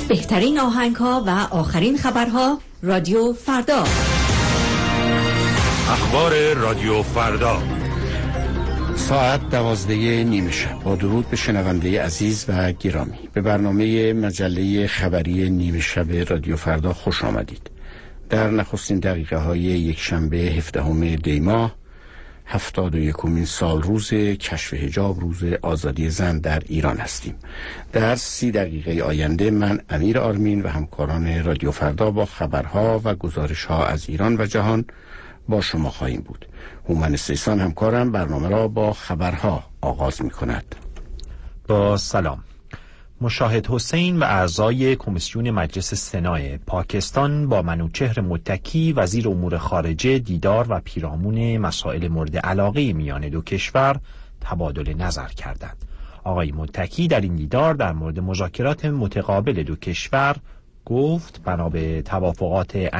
بهترین آهنگ‌ها و آخرین خبرها. رادیو فردا. اخبار رادیو فردا. ساعت 12:30 شب. با درود به شنونده عزیز و گرامی، به برنامه مجله خبری نیمه شب رادیو فردا خوش آمدید. در نخستین دقیقه های یک شنبه 17 دی ماه 71مین سال روز کشف حجاب، روز آزادی زن در ایران هستیم. در 30 دقیقه آینده من امیر آرمین و همکاران رادیو فردا با خبرها و گزارشها از ایران و جهان با شما خواهیم بود. هومن سیسان همکارم برنامه را با خبرها آغاز می کند. با سلام. مشاهد حسین و اعضای کمیسیون مجلس سنای پاکستان با منوچهر متکی وزیر امور خارجه دیدار و پیرامون مسائل مورد علاقه میان دو کشور تبادل نظر کردند. آقای متکی در این دیدار در مورد مذاکرات متقابل دو کشور گفت بنا به توافقات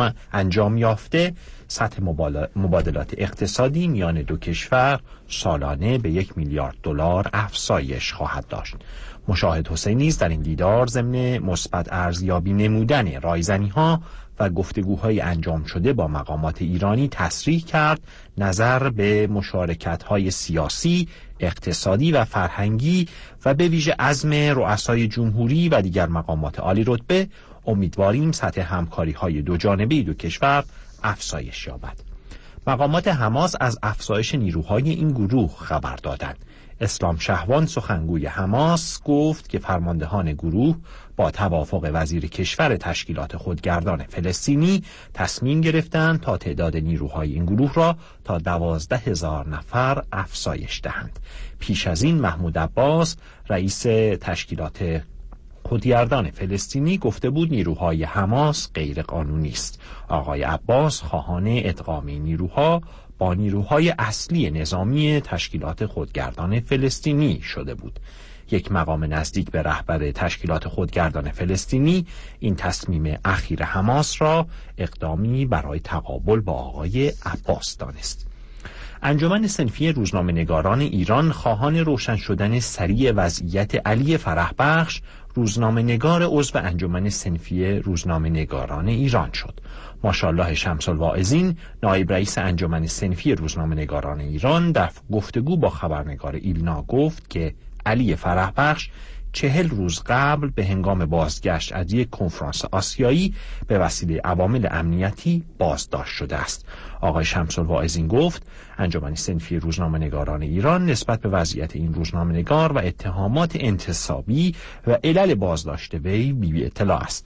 انجام یافته سطح مبادلات اقتصادی میان دو کشور سالانه به 1 میلیارد دلار افزایش خواهد داشت. مشاهد حسین نیز در این دیدار ضمن مثبت ارزیابی نمودن رایزنی‌ها و گفتگوهای انجام شده با مقامات ایرانی تصریح کرد نظر به مشارکت‌های سیاسی، اقتصادی و فرهنگی و به ویژه عزم رؤسای جمهوری و دیگر مقامات عالی رتبه. امیدواریم سطح همکاری‌های دو جانبه دو کشور افزایش یابد. مقامات حماس از افزایش نیروهای این گروه خبر دادند. اسلام شهوان سخنگوی حماس گفت که فرماندهان گروه با توافق وزیر کشور تشکیلات خودگردان فلسطینی تصمیم گرفتند تا تعداد نیروهای این گروه را تا 12,000 نفر افزایش دهند. پیش از این محمود عباس رئیس تشکیلات خودگردان فلسطینی گفته بود نیروهای حماس غیر قانونی است. آقای عباس خواهان ادغام نیروها با نیروهای اصلی نظامی تشکیلات خودگردان فلسطینی شده بود. یک مقام نزدیک به رهبر تشکیلات خودگردان فلسطینی این تصمیم اخیر حماس را اقدامی برای تقابل با آقای عباس دانست. انجمن صنفی روزنامه‌نگاران ایران خواهان روشن شدن سریع وضعیت علی فرحبخش، روزنامه‌نگار عضو انجمن صنفی روزنامه‌نگاران ایران شد. ماشاءالله شمس الواعظین، نایب رئیس انجمن صنفی روزنامه‌نگاران ایران، در گفتگو با خبرنگار ایلنا گفت که علی فرحبخش 40 روز قبل به هنگام بازگشت از یک کنفرانس آسیایی به وسیله عوامل امنیتی بازداشت شده است. آقای شمس الواعظین گفت انجمن صنفی روزنامه‌نگاران ایران نسبت به وضعیت این روزنامه‌نگار و اتهامات انتصابی و علل بازداشت وی بی اطلاع است.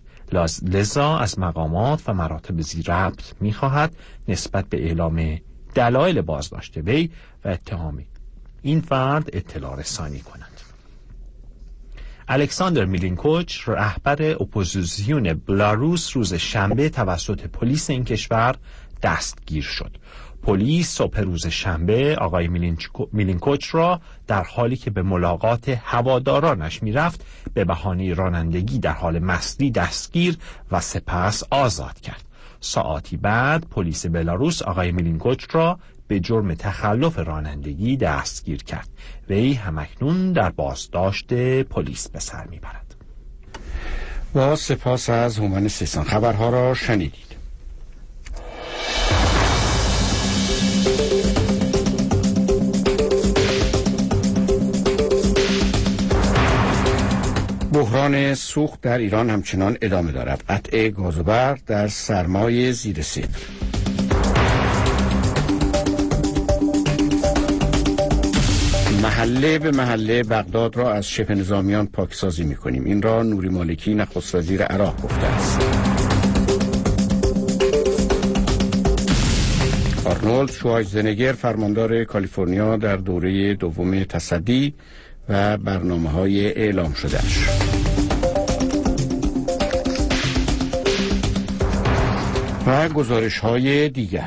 لذا از مقامات و مراتب ذی‌ربط می‌خواهد نسبت به اعلام دلایل بازداشت وی و اتهام این فرد اطلاع رسانی کنند. الکساندر میلینکوچ، رهبر اپوزیسیون بلاروس، روز شنبه توسط پلیس این کشور دستگیر شد. پلیس صبح روز شنبه آقای میلینکوچ را در حالی که به ملاقات هوادارانش میرفت به بهانه رانندگی در حال مستی دستگیر و سپس آزاد کرد. ساعاتی بعد پلیس بلاروس آقای میلینکوچ را به جرم تخلف رانندگی دستگیر کرد. وی همکنون در بازداشت پلیس به سر میبرد. با سپاس از هومن سیسان. خبرها را شنیدید. بحران سوخت در ایران همچنان ادامه دارد. قطع گاز و برق در سرمای زیر صفر. محله به محله بغداد را از شبه نظامیان پاکسازی می‌کنیم. این را نوری مالکی نخست وزیر عراق گفته است. آرنولد شوارزنگر فرماندار کالیفرنیا در دوره دوم تصدی و برنامه‌های اعلام شده‌اش. و گزارش‌های دیگر.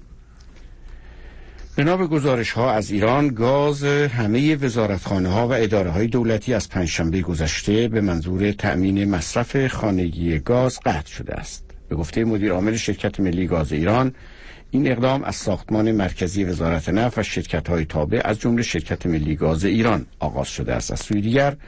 بنا به گزارش‌ها از ایران، گاز همه وزارتخانه‌ها و اداره‌های دولتی از پنجشنبه گذشته به منظور تأمین مصرف خانگی گاز قطع شده است. به گفته مدیر عامل شرکت ملی گاز ایران، این اقدام از ساختمان مرکزی وزارت نفت و شرکت‌های تابع از جمله شرکت ملی گاز ایران آغاز شده است. از سوی دیگر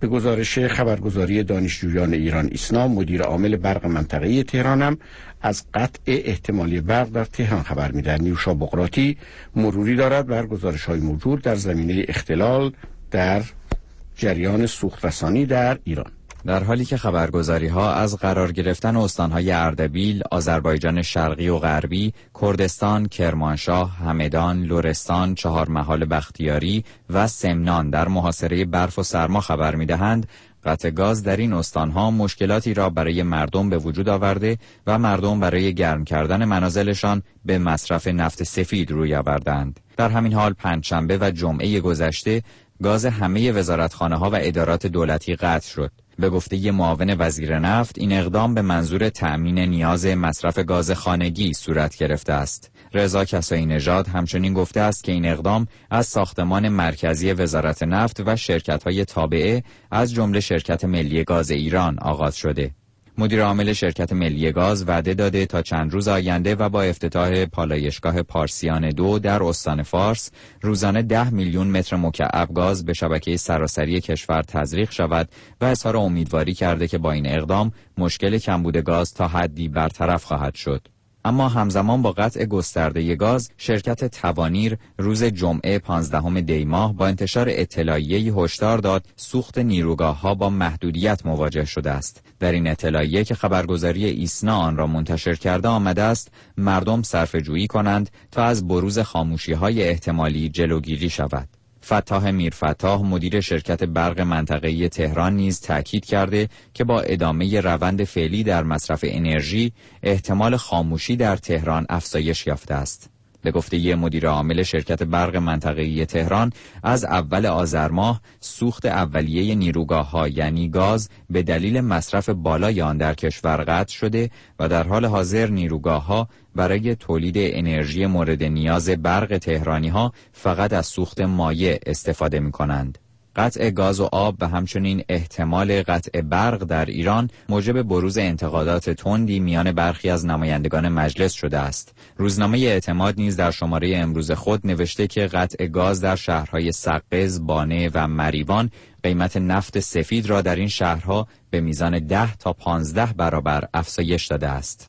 به گزارش خبرگزاری دانشجویان ایران ایسنا، مدیر عامل برق منطقه تهران هم از قطع احتمالی برق در تهران خبر می‌دهد. نیوشا بقراتی مروری دارد بر گزارش‌های موجود در زمینه اختلال در جریان سوخت‌رسانی در ایران. در حالی که خبرگزاری‌ها از قرار گرفتن استان‌های اردبیل، آذربایجان شرقی و غربی، کردستان، کرمانشاه، همدان، لرستان، چهارمحال بختیاری و سمنان در محاصره برف و سرما خبر می‌دهند، قطع گاز در این استان‌ها مشکلاتی را برای مردم به وجود آورده و مردم برای گرم کردن منازلشان به مصرف نفت سفید روی آوردند. در همین حال پنجشنبه و جمعه گذشته گاز همه وزارتخانه‌ها و ادارات دولتی قطع شد. به گفته معاون وزیر نفت، این اقدام به منظور تأمین نیاز مصرف گاز خانگی صورت گرفته است. رضا کسایی نژاد همچنین گفته است که این اقدام از ساختمان مرکزی وزارت نفت و شرکت‌های تابعه از جمله شرکت ملی گاز ایران آغاز شده. مدیر عامل شرکت ملی گاز وعده داده تا چند روز آینده و با افتتاح پالایشگاه پارسیان 2 در استان فارس روزانه 10 میلیون متر مکعب گاز به شبکه سراسری کشور تزریق شود و اظهار امیدواری کرده که با این اقدام مشکل کمبود گاز تا حدی برطرف خواهد شد. اما همزمان با قطع گسترده گاز، شرکت توانیر روز جمعه 15 دی ماه با انتشار اطلاعیه‌ای هشدار داد سوخت نیروگاه‌ها با محدودیت مواجه شده است. در این اطلاعیه که خبرگزاری ایسنا آن را منتشر کرده آمده است مردم صرفه‌جویی کنند تا از بروز خاموشی‌های احتمالی جلوگیری شود. فتاح میرفتاح مدیر شرکت برق منطقه‌ای تهران نیز تأکید کرده که با ادامه روند فعلی در مصرف انرژی احتمال خاموشی در تهران افزایش یافته است. به گفته مدیر عامل شرکت برق منطقه‌ای تهران، از اول آذر ماه سوخت اولیه نیروگاه‌ها یعنی گاز به دلیل مصرف بالای آن در کشور قطع شده و در حال حاضر نیروگاه‌ها برای تولید انرژی مورد نیاز برق تهرانی‌ها فقط از سوخت مایع استفاده می‌کنند. قطع گاز و آب و همچنین احتمال قطع برق در ایران موجب بروز انتقادات تندی میان برخی از نمایندگان مجلس شده است. روزنامه اعتماد نیز در شماره امروز خود نوشته که قطع گاز در شهرهای سقز، بانه و مریوان قیمت نفت سفید را در این شهرها به میزان 10 تا 15 برابر افزایش داده است.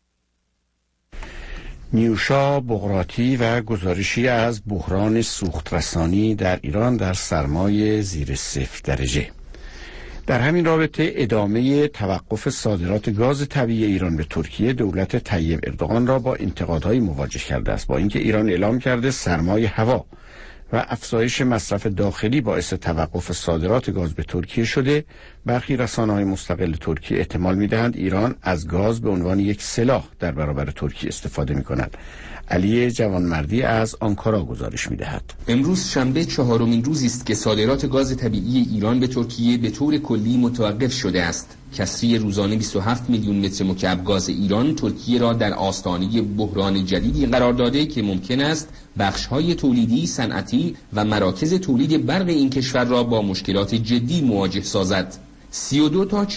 نیوشا بقراتی و گزارشی از بحران سوخت‌رسانی در ایران در سرمای زیر 0 درجه. در همین رابطه ادامه توقف صادرات گاز طبیعی ایران به ترکیه دولت طیب اردوغان را با انتقادهای مواجه کرده است، با اینکه ایران اعلام کرده سرمای هوا و افزایش مصرف داخلی باعث توقف صادرات گاز به ترکیه شده. برخی رسانه‌های مستقل ترکیه احتمال می‌دهند ایران از گاز به عنوان یک سلاح در برابر ترکیه استفاده می‌کند. علی جوانمردی از آنکارا گزارش می‌دهد. امروز شنبه 4مین روزی است که صادرات گاز طبیعی ایران به ترکیه به طور کلی متوقف شده است. کسری روزانه 27 میلیون متر مکعب گاز ایران ترکیه را در آستانه بحران جدیدی قرار داده که ممکن است بخش‌های تولیدی، صنعتی و مراکز تولید برق این کشور را با مشکلات جدی مواجه سازد. 32 تا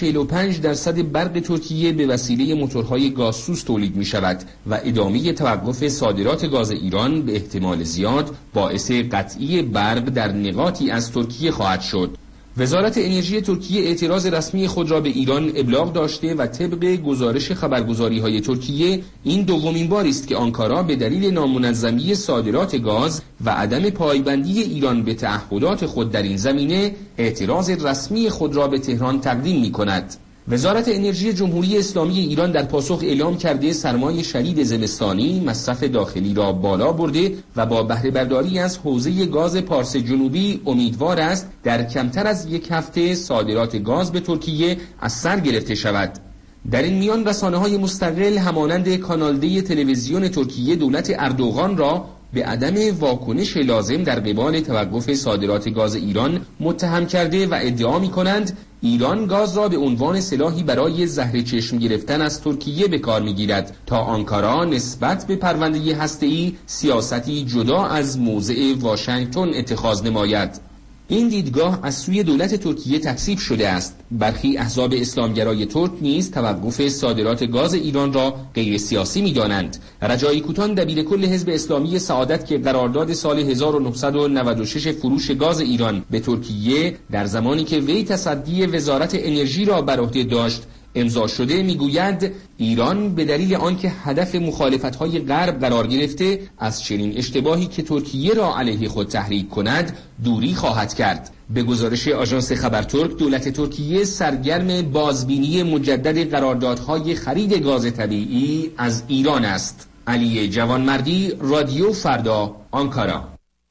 45% برق ترکیه به وسیله موتورهای گازسوز تولید می شود و ادامه توقف صادرات گاز ایران به احتمال زیاد باعث قطعی برق در نقاطی از ترکیه خواهد شد. وزارت انرژی ترکیه اعتراض رسمی خود را به ایران ابلاغ داشته و طبق گزارش خبرگزاری‌های ترکیه این دومین بار است که آنکارا به دلیل نامنظمی صادرات گاز و عدم پایبندی ایران به تعهدات خود در این زمینه اعتراض رسمی خود را به تهران تقدیم می‌کند. وزارت انرژی جمهوری اسلامی ایران در پاسخ اعلام کرده سرمای شدید زمستانی مصرف داخلی را بالا برده و با بهره برداری از حوزه گاز پارس جنوبی امیدوار است در کمتر از یک هفته صادرات گاز به ترکیه از سر گرفته شود. در این میان رسانه‌های مستقل همانند کانال دی تلویزیون ترکیه دولت اردوغان را به عدم واکنش لازم در قبال توقف صادرات گاز ایران متهم کرده و ادعا می‌کنند ایران گاز را به عنوان سلاحی برای زهر چشم گرفتن از ترکیه به کار می‌گیرد تا آنکارا نسبت به پرونده هسته‌ای سیاستی جدا از موضع واشنگتن اتخاذ نماید. این دیدگاه از سوی دولت ترکیه تکذیب شده است. برخی احزاب اسلامگرای ترک نیز توقف صادرات گاز ایران را غیر سیاسی می‌دانند. رجایی کوتان دبیرکل حزب اسلامی سعادت که قرارداد سال 1996 فروش گاز ایران به ترکیه در زمانی که وی تصدی وزارت انرژی را بر عهده داشت امضا شده میگوید ایران به دلیل آنکه هدف مخالفت‌های غرب قرار گرفته از چنین اشتباهی که ترکیه را علیه خود تحریک کند دوری خواهد کرد. به گزارش آژانس خبر ترک دولت ترکیه سرگرم بازبینی مجدد قراردادهای خرید گاز طبیعی از ایران است. علی جوانمردی، رادیو فردا، آنکارا.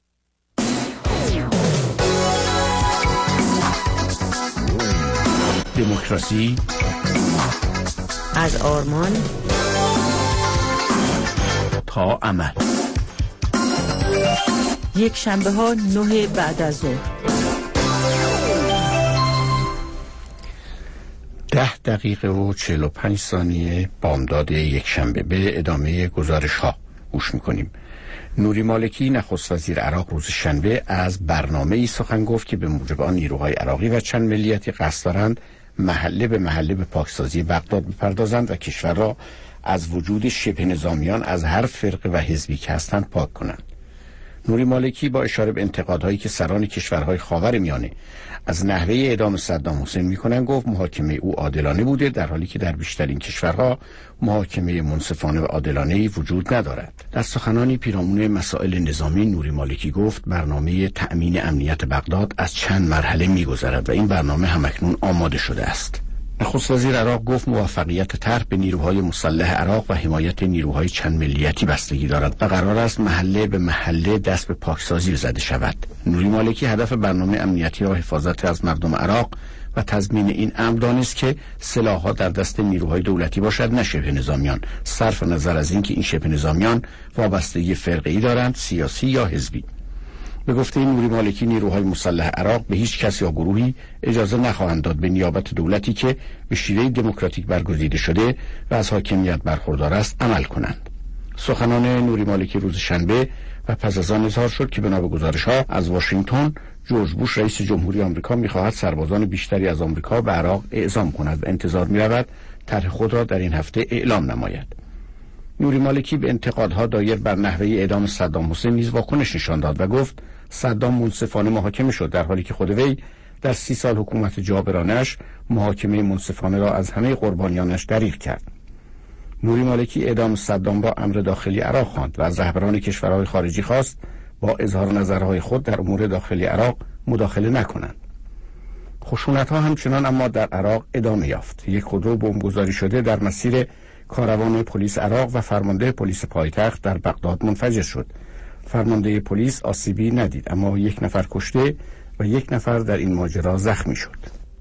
دموکراسی از آرمان تا عمل. یک شنبه ها 9 بعد از ظهر. 10 دقیقه و 45 ثانیه بامداد یک شنبه. به ادامه گزارش ها گوش میکنیم. نوری مالکی نخست وزیر عراق روز شنبه از برنامه‌ای سخن گفت که به موجب آن نیروهای عراقی و چند ملیتی قصد دارند محله به محله به پاکسازی بغداد بپردازند و کشور را از وجود شبه نظامیان از هر فرقه و حزبی که هستند پاک کنند. نوری مالکی با اشاره به انتقادهایی که سران کشورهای خاورمیانه از نحوه اعدام صدام حسین میکنند گفت محاکمه او عادلانه بوده، در حالی که در بیشتر این کشورها محاکمه منصفانه و عادلانه‌ای وجود ندارد. در سخنانی پیرامون مسائل نظامی نوری مالکی گفت برنامه تأمین امنیت بغداد از چند مرحله میگذرد و این برنامه همکنون آماده شده است. نخست وزیر عراق گفت موفقیت طرح به نیروهای مسلح عراق و حمایت نیروهای چند ملیتی بستگی دارد و قرار است محله به محله دست به پاکسازی زده شود. نوری مالکی هدف برنامه امنیتی را حفاظت از مردم عراق و تضمین این امر دانست که سلاح‌ها در دست نیروهای دولتی باشد نه شبه نظامیان، صرف نظر از اینکه این شبه نظامیان وابستگی فرقه‌ای دارند، سیاسی یا حزبی. به گفته نوری مالکی نیروهای مسلح عراق به هیچ کس یا گروهی اجازه نخواهند داد به نیابت دولتی که به شیوه دموکراتیک برگزیده شده و از حاکمیت برخوردار است عمل کنند. سخنان نوری مالکی روز شنبه و پس از آن اظهار شد که بنا به گزارش‌ها از واشنگتن جورج بوش رئیس جمهوری آمریکا می‌خواهد سربازان بیشتری از آمریکا به عراق اعزام کند و انتظار می‌رود طرح خود را در این هفته اعلام نماید. نوری مالکی به انتقادها دایر بر نحوه اعدام صدام حسین نیز واکنش نشان داد و گفت صدام منصفانه محاکمه شد، در حالی که خود وی در 30 سال حکومت جابرانش محاکمه منصفانه را از همه قربانیانش دریغ کرد. نوری مالکی اعدام صدام را امر داخلی عراق خواند و از رهبران کشورهای خارجی خواست با اظهار نظرهای خود در امور داخلی عراق مداخله نکنند. خشونت‌ها همچنان اما در عراق ادامه یافت. یک خودرو بمبگذاری شده در مسیر کاروان پلیس عراق و فرمانده پلیس پایتخت در بغداد منفجر شد. فرمانده پلیس آسیبی ندید اما 1 نفر کشته و 1 نفر در این ماجرا زخمی شد.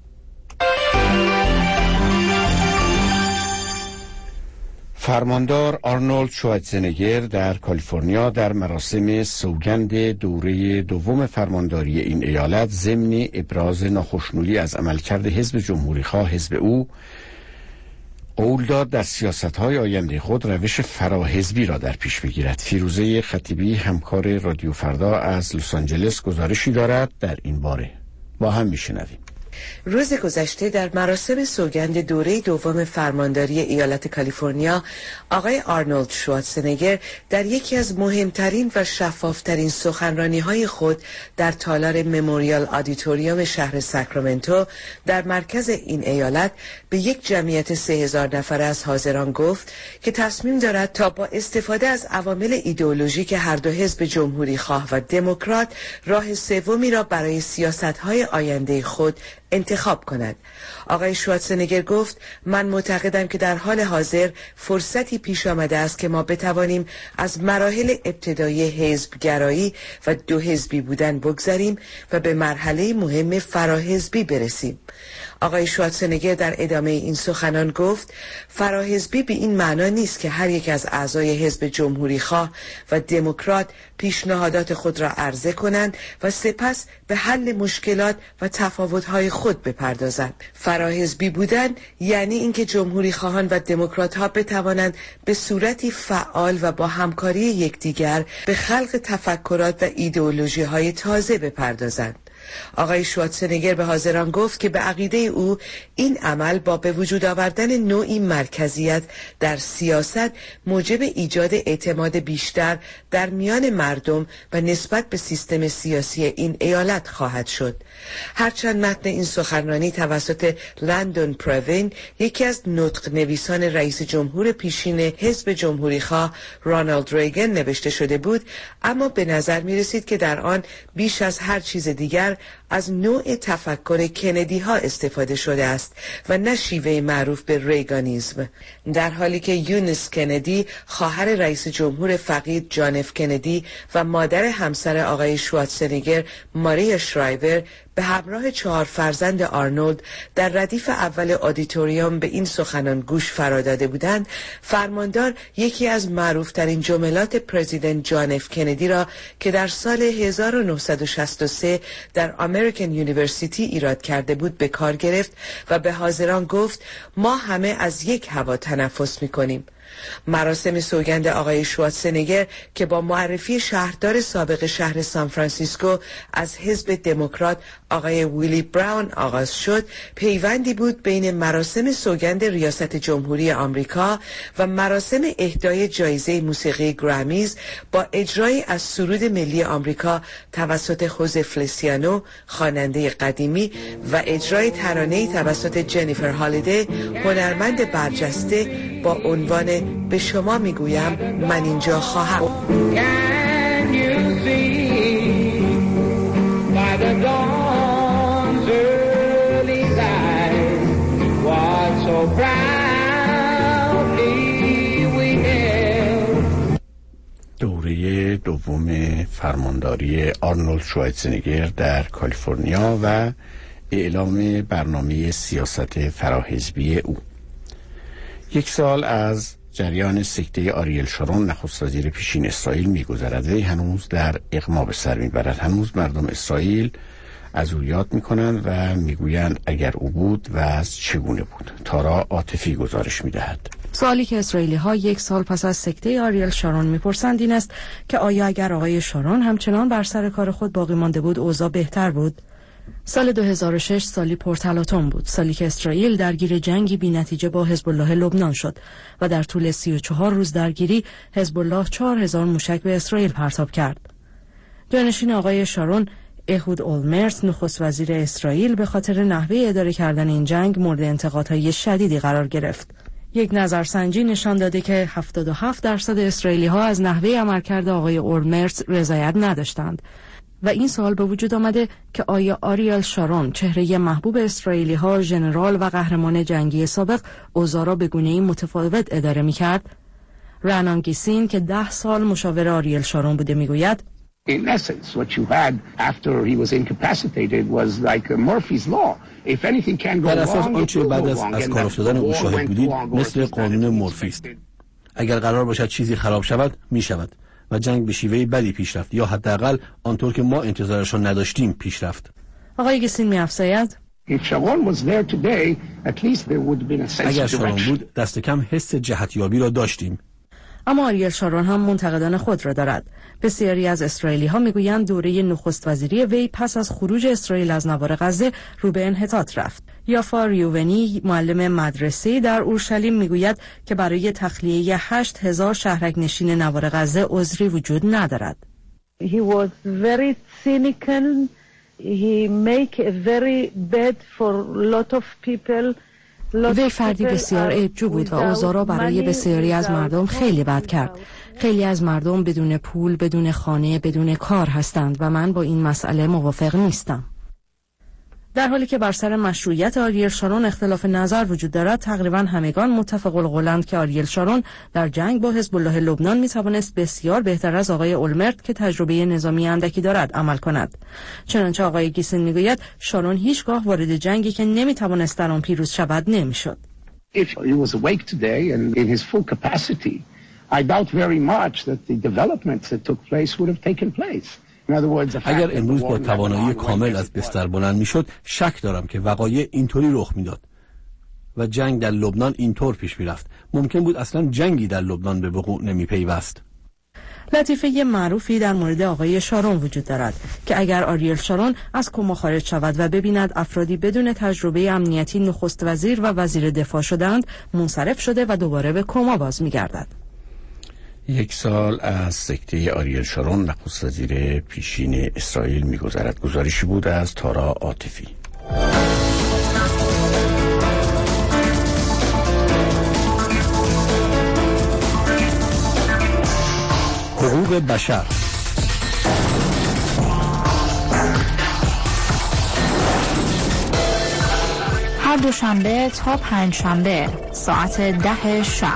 فرماندار آرنولد شوارزنگر در کالیفرنیا در مراسم سوگند دوره دوم فرمانداری این ایالت ضمن ابراز ناخشنودی از عملکرد حزب جمهوری‌خواه حزب او قول داد در سیاست‌های آینده خود روش فراحزبی را در پیش بگیرد. فیروزه خطیبی همکار رادیو فردا از لس آنجلس گزارشی دارد در این باره. با هم میشنویم. روز گذشته در مراسم سوگند دوره دوم فرمانداری ایالت کالیفرنیا آقای آرنولد شوارزنگر در یکی از مهمترین و شفافترین سخنرانی‌های خود در تالار مموریال آدیتوریوم شهر ساکرامنتو در مرکز این ایالت به یک جمعیت 3000 نفره از حاضران گفت که تصمیم دارد تا با استفاده از عوامل ایدئولوژیک هر دو حزب جمهوری خواه و دموکرات راه سومی را برای سیاست‌های آینده خود انتخاب کند. آقای شوارزنگر گفت من معتقدم که در حال حاضر فرصتی پیش آمده است که ما بتوانیم از مراحل ابتدایی حزبگرایی و دو حزبی بودن بگذریم و به مرحله مهم فراحزبی برسیم. آقای شوارزنگر در ادامه این سخنان گفت فراحزبی به این معنا نیست که هر یک از اعضای حزب جمهوری خواه و دموکرات پیشنهادات خود را عرضه کنند و سپس به حل مشکلات و تفاوت‌های خود بپردازند. فراحزبی بودن یعنی اینکه جمهوری خواهان و دموکرات ها بتوانند به صورتی فعال و با همکاری یکدیگر به خلق تفکرات و ایدئولوژی های تازه بپردازند. آقای شوارتزنگر به حاضران گفت که به عقیده او این عمل با به وجود آوردن نوعی مرکزیت در سیاست موجب ایجاد اعتماد بیشتر در میان مردم و نسبت به سیستم سیاسی این ایالت خواهد شد. هرچند متن این سخنرانی توسط لندون پروین، یکی از نطق نویسان رئیس جمهور پیشین حزب جمهوری‌خواه رونالد ریگن نوشته شده بود، اما به نظر می رسید که در آن بیش از هر چیز دیگر از نوع تفکر کندی ها استفاده شده است و نه شیوه معروف به ریگانیزم، در حالی که یونس کندی، خواهر رئیس جمهور فقید جان اف کندی و مادر همسر آقای شوارتزنگر ماریا شرایور به همراه 4 فرزند آرنولد در ردیف اول آدیتوریوم به این سخنان گوش فراداده بودند، فرماندار یکی از معروفترین جملات پرزیدنت جان اف کندی را که در سال 1963 در امریکن یونیورسیتی ایراد کرده بود به کار گرفت و به حاضران گفت ما همه از یک هوا تنفس می‌کنیم. مراسم سوگند آقای شوارتزنگر که با معرفی شهردار سابق شهر سان فرانسیسکو از حزب دموکرات آقای ویلی براون آغاز شد، پیوندی بود بین مراسم سوگند ریاست جمهوری آمریکا و مراسم اهدای جایزه موسیقی گرامیز با اجرای از سرود ملی آمریکا توسط خوزه فلسیانو خواننده قدیمی و اجرای ترانه‌ای توسط جنیفر هالیدی هنرمند برجسته با عنوان به شما میگویم من اینجا خواهم. Can you see by the dawn's early light what so proudly we held. دوره دوم فرمانداری آرنولد شوارتزنگر در کالیفرنیا و اعلام برنامه سیاست فراحزبی او. 1 سال از جریان سکته آریل شارون نخست وزیر پیشین اسرائیل می‌گذرد. وی هنوز در اغما به سر می‌برد. هنوز مردم اسرائیل از او یاد می‌کنند و می‌گویند اگر او بود وضع چگونه بود. تارا عاطفی گزارش می‌دهد. سوالی که اسرائیلی‌ها 1 سال پس از سکته آریل شارون می‌پرسند این است که آیا اگر آقای شارون همچنان بر سر کار خود باقی مانده بود اوضاع بهتر بود؟ سال 2006 سالی پرتلاطم بود، سالی که اسرائیل درگیر جنگی بی نتیجه با حزب الله لبنان شد و در طول 34 روز درگیری حزب الله 4000 موشک به اسرائیل پرتاب کرد. جانشین آقای شارون، اهود اولمرت، نخست وزیر اسرائیل، به خاطر نحوه اداره کردن این جنگ مورد انتقادهای شدیدی قرار گرفت. یک نظرسنجی نشان داده که 77% اسرائیلی‌ها از نحوه عملکرد آقای اولمرت رضایت نداشتند. و این سوال به وجود آمده که آیا آریل شارون، چهره محبوب اسرائیلی ها، ژنرال و قهرمان جنگی سابق، اوضاع را به گونه‌ای متفاوت اداره می‌کرد؟ رانان گیسین که 10 سال مشاور آریل شارون بوده میگوید In essence, what you had after he was incapacitated was like Murphy's law. If anything can go wrong, در اساس آنچه بعد از کار افتادن او شاهد بودید مثل قانون مورفی است. اگر قرار باشد چیزی خراب شود، می شود. و جنگ به شیوه بدی پیش رفت یا حداقل آنطور که ما انتظارشان نداشتیم پیش رفت. آقای گیسین می‌افزاید اگر شارون بود دست کم حس جهتیابی را داشتیم. اما آریل شارون هم منتقدان خود را دارد. بسیاری از اسرائیلی ها میگویند دوره نخست وزیری وی پس از خروج اسرائیل از نوار غزه رو به انحطاط رفت. یافا ریوونی، معلم مدرسه‌ای در اورشلیم، میگوید که برای تخلیه 8000 شهرک نشین نوار غزه عذری وجود ندارد. He was very cynical. He make a very bad for lot of people. وی فردی بسیار عیب‌جو بود و اوضاع را برای بسیاری از مردم خیلی بد کرد. خیلی از مردم بدون پول، بدون خانه، بدون کار هستند و من با این مسئله موافق نیستم. در حالی که بر سر مشروعیت آریل شارون اختلاف نظر وجود دارد، تقریبا همگان متفق القولند که آریل شارون در جنگ با حزب الله لبنان میتوانست بسیار بهتر از آقای اولمرت که تجربه نظامی اندکی دارد عمل کند. چنانچه آقای گیسن میگوید شارون هیچگاه وارد جنگی که نمیتوانست در آن پیروز شود نمیشد. If he was awake today and in his full capacity, I doubt very much that the developments that took place would have taken place. اگر امروز با توانایی کامل از بستر بلند میشد، شک دارم که وقایع اینطوری رخ میداد و جنگ در لبنان اینطور پیش میرفت. ممکن بود اصلا جنگی در لبنان به وقوع نمیپیوست. لطیفه معروفی در مورد آقای شارون وجود دارد که اگر آریل شارون از کما خارج شود و ببیند افرادی بدون تجربه امنیتی نخست وزیر و وزیر دفاع شدند، منصرف شده و دوباره به کما باز می‌گردد. 1 سال از سکته آریل شارون نخست وزیر پیشین اسرائیل می‌گذرد. گزارشی بود از تارا عاطفی. حقوق بشر. هر دوشنبه تا پنجشنبه ساعت 10 شب.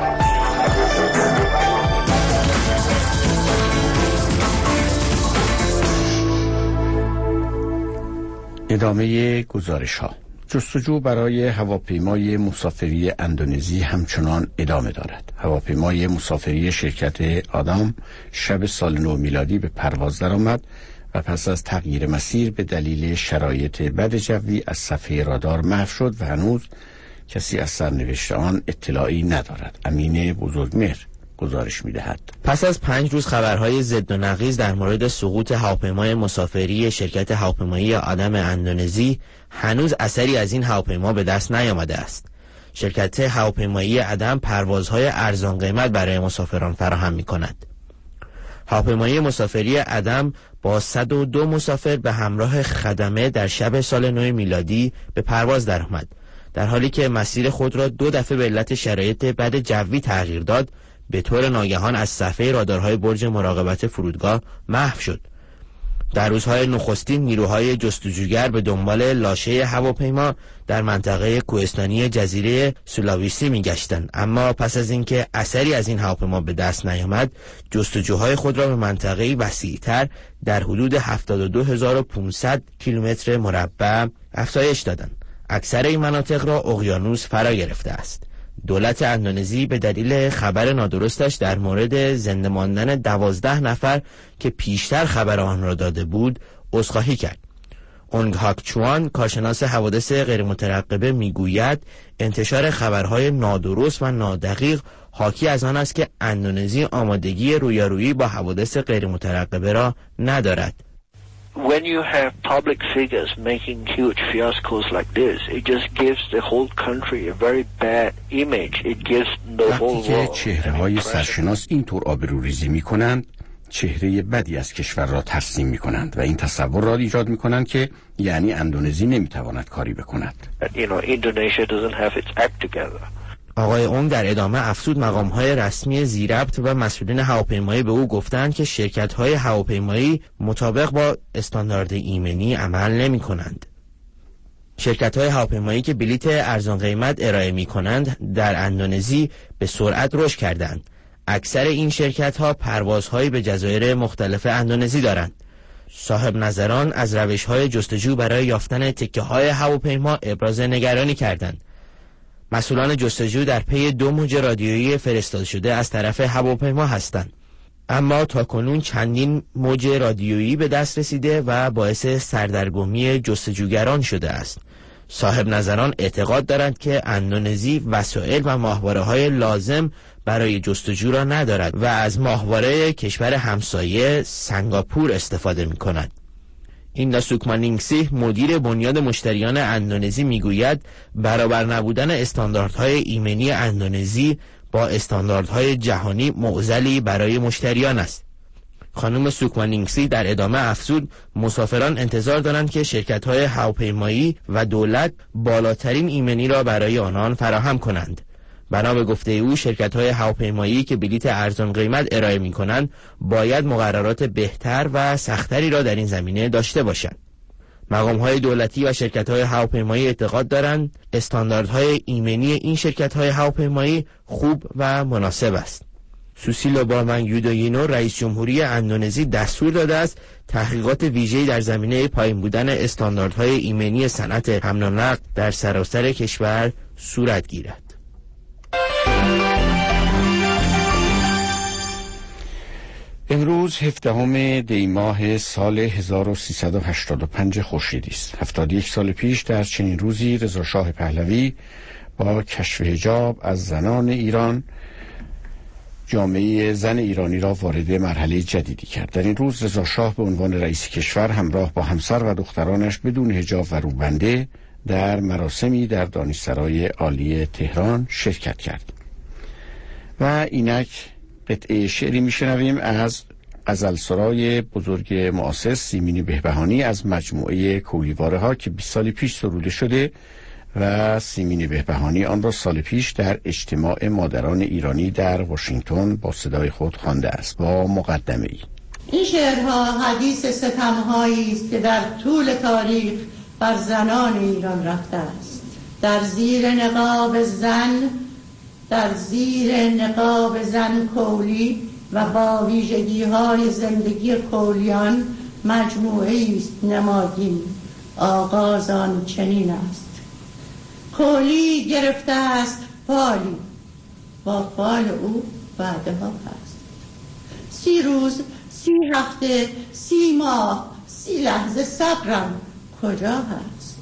ادامه گزارش ها. جستجو برای هواپیمای مسافری اندونزی همچنان ادامه دارد. هواپیمای مسافری شرکت آدام شب سال نو میلادی به پرواز درآمد و پس از تغییر مسیر به دلیل شرایط بد جوی از صفحه رادار محو شد و هنوز کسی از سرنوشت آن اطلاعی ندارد. امین بزرگمهر گزارش می‌دهد. پس از 5 روز خبرهای ضد و نقیض در مورد سقوط هواپیمای مسافری شرکت هواپیمایی آدم اندونزی، هنوز اثری از این هواپیما به دست نیامده است. شرکت هواپیمایی آدم پروازهای ارزان قیمت برای مسافران فراهم می‌کند. هواپیمای مسافری آدم با 102 مسافر به همراه خدمه در شب سال نو میلادی به پرواز درآمد. در حالی که مسیر خود را 2 دفعه به علت شرایط بد جوی تغییر داد، به طور ناگهان از صفحه رادارهای برج مراقبت فرودگاه محو شد. در روزهای نخستین نیروهای جستجوگر به دنبال لاشه هواپیما در منطقه کوهستانی جزیره سولاویسی می‌گشتند، اما پس از اینکه اثری از این هواپیما به دست نیامد، جستجوهای خود را به منطقه‌ای وسیع‌تر در حدود 72500 کیلومتر مربع افزایش دادند. اکثر این مناطق را اقیانوس فرا گرفته است. دولت اندونزی به دلیل خبر نادرستش در مورد زنده ماندن 12 نفر که پیشتر خبر آن را داده بود عذرخواهی کرد. اونگ هاک چوان، کارشناس حوادث غیرمترقبه، میگوید انتشار خبرهای نادرست و نادقیق حاکی از آن است که اندونزی آمادگی رویارویی با حوادث غیرمترقبه را ندارد. When you have public figures making huge fiascos like this, it just gives the whole country a very bad image. It gives the whole world. وقتی که چهره‌های سرشناس اینطور آبروریزی می‌کنند، چهره بدی از کشور را ترسیم می‌کنند و این تصور را ایجاد می‌کنند که یعنی اندونزی نمی‌تواند کاری بکند. Indonesia doesn't have its act together. آقای اون در ادامه افزود مقام‌های رسمی زیربط و مسئولین هواپیمایی به او گفتند که شرکت‌های هواپیمایی مطابق با استاندارد ایمنی عمل نمی‌کنند. شرکت‌های هواپیمایی که بلیط ارزان قیمت ارائه می‌کنند در اندونزی به سرعت رشد کردند. اکثر این شرکت‌ها پروازهایی به جزایر مختلف اندونزی دارند. صاحب نظران از روش‌های جستجو برای یافتن تکه‌های هواپیما ابراز نگرانی کردند. مسئولان جستجو در پی 2 موج رادیویی فرستاده شده از طرف هواپیما هستند، اما تاکنون چندین موج رادیویی به دست رسیده و باعث سردرگمی جستجوگران شده است. صاحب نظران اعتقاد دارند که اندونزی وسایل و ماهواره‌های لازم برای جستجو را ندارد و از ماهواره کشور همسایه سنگاپور استفاده می‌کند. این سوکمانینگسیح، مدیر بنیاد مشتریان اندونزی، میگوید برابر نبودن استانداردهای ایمنی اندونزی با استانداردهای جهانی معضلی برای مشتریان است. خانم سوکمانینگسیح در ادامه افزود مسافران انتظار دارند که شرکت‌های هواپیمایی و دولت بالاترین ایمنی را برای آنان فراهم کنند. بنا به گفته او شرکت‌های هواپیمایی که بلیط ارزان قیمت ارائه می‌کنند باید مقررات بهتر و سختری را در این زمینه داشته باشند. مقام‌های دولتی و شرکت‌های هواپیمایی اعتقاد دارند استانداردهای ایمنی این شرکت‌های هواپیمایی خوب و مناسب است. سوسیلو بامان یودوینو، رئیس جمهوری اندونزی، دستور داده است تحقیقات ویژه‌ای در زمینه پایین بودن استانداردهای ایمنی صنعت حمل و نقل در سراسر کشور صورت گیرد. امروز 17 دی ماه سال 1385 خورشیدی است. 71 سال پیش در چنین روزی رضا شاه پهلوی با کشف حجاب از زنان ایران جامعه زن ایرانی را وارد مرحله جدیدی کرد. در این روز رضا شاه به عنوان رئیس کشور همراه با همسر و دخترانش بدون حجاب و روبنده در مراسمی در دانشسرای عالی تهران شرکت کرد. و اینک قطعه شعری میشنویم از غزلسرای بزرگ معاصر سیمین بهبهانی از مجموعه کولیواره ها که 20 سال پیش سروده شده و سیمین بهبهانی آن را سال پیش در اجتماع مادران ایرانی در واشنگتن با صدای خود خوانده است با مقدمه ای. این شعرها حدیث ستمهایی است که در طول تاریخ بر زنان ایران رفته است. در زیر نقاب زن کولی و با ویژگی‌های زندگی کولیان مجموعه‌ای است نمادین. آغاز آن چنین است: کولی گرفته است فالی، با فال او وعده ها هست. 30 روز، 30 هفته، 30 ماه، 30 لحظه صبرم کجا هست؟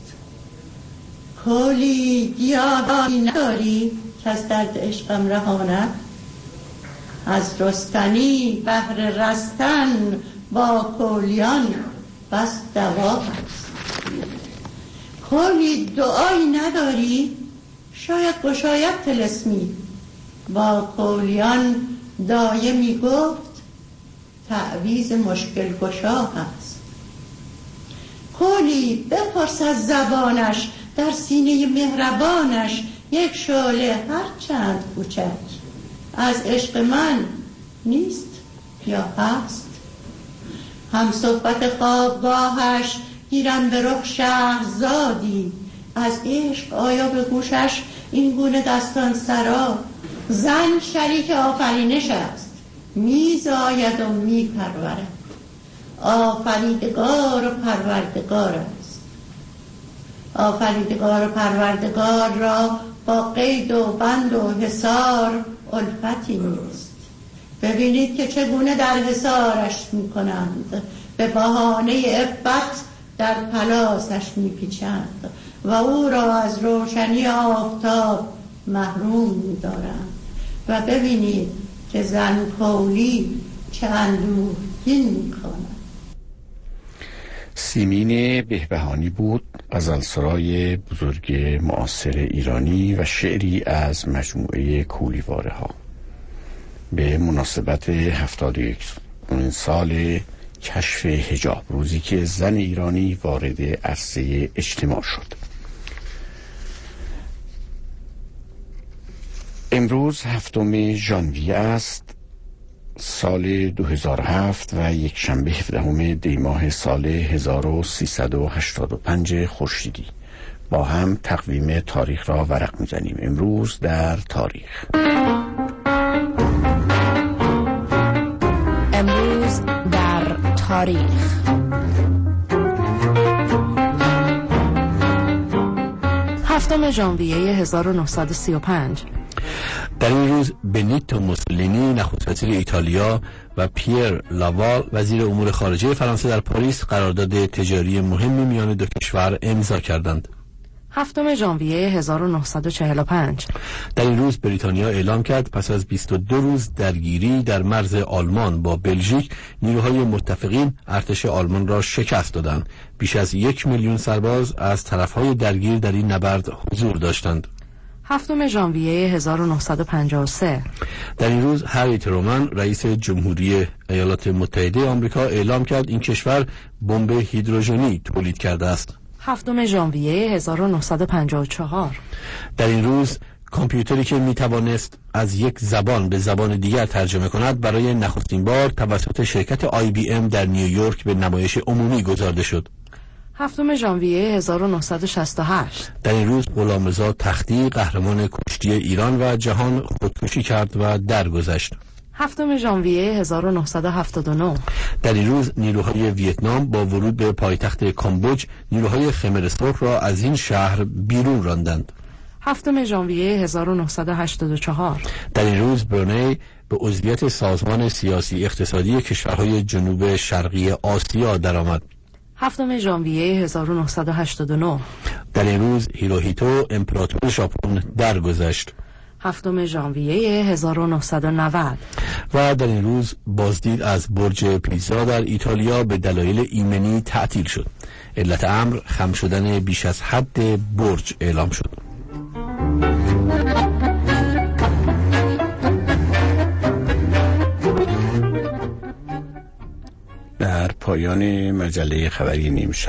کولی گیاهی نداری که از درد عشقم رهاند؟ از رستنی بهر رستن با کولیان بس دوا هست. کولی دعایی نداری؟ شاید گشاید طلسمی. با کولیان دایه می گفت تعویذ مشکل گشا هست. کولی بپرس از زبانش، در سینه مهربانش یک شعله هر چند کوچک از عشق من نیست یا هست؟ هم صحبت خوابگاهش گیرم به رخ شهرزادی، از عشق آیا به گوشش این گونه دستان سرا؟ زن شریک آفرینش است، میزاید و میپرورد. آفریدگار و پروردگار است. آفریدگار و پروردگار را با قید و بند و حصار الفتی نیست. ببینید که چگونه در حصارش میکنند، به بهانه عفت در پلاسش میپیچند و او را از روشنی آفتاب محروم می‌دارند. و ببینید که زن کولی چه اندوهگین می‌کند. سیمین بهبهانی بود، غزلسرای بزرگ معاصر ایرانی و شعری از مجموعه کولیواره ها به مناسبت 71 سال کشف حجاب، روزی که زن ایرانی وارد عرصه اجتماع شد. امروز 7 ژانویه است، سال 2007 و یک شنبه 17 دی ماه سال 1385 خورشیدی. با هم تقویم تاریخ را ورق می‌زنیم. امروز در تاریخ. امروز در تاریخ. هفتم ژانویه 1935 در این روز بنیتو موسولینی نخست وزیر ایتالیا و پیر لاوال وزیر امور خارجه فرانسه در پاریس قرارداد تجاری مهمی میان دو کشور امضا کردند. هفتم ژانویه 1945 در این روز بریتانیا اعلام کرد پس از 22 روز درگیری در مرز آلمان با بلژیک، نیروهای متفقین ارتش آلمان را شکست دادند. بیش از 1 میلیون سرباز از طرفهای درگیر در این نبرد حضور داشتند. هفتم ژانویه 1953 در این روز هری ترومن رئیس جمهوری ایالات متحده آمریکا اعلام کرد این کشور بمب هیدروژنی تولید کرده است. هفتم ژانویه 1954 در این روز کامپیوتری که می توانست از یک زبان به زبان دیگر ترجمه کند برای نخستین بار توسط شرکت IBM در نیویورک به نمایش عمومی گذارده شد. هفتم ژانویه 1968 در این روز غلامرضا تختی قهرمان کشتی ایران و جهان خودکشی کرد و درگذشت. هفتم ژانویه 1979 در این روز نیروهای ویتنام با ورود به پایتخت کامبوج نیروهای خمر سرخ را از این شهر بیرون راندند. هفتم ژانویه 1984 در این روز برونی به عضویت سازمان سیاسی اقتصادی کشورهای جنوب شرقی آسیا درآمد. هفتم ژانویه 1989 در این روز هیروهیتو امپراتور ژاپن درگذشت. 7 ژانویه 1990. و در این روز بازدید از برج پیزا در ایتالیا به دلایل ایمنی تعطیل شد. علت امر خم شدن بیش از حد برج اعلام شد. در پایان مجله خبری نیمشب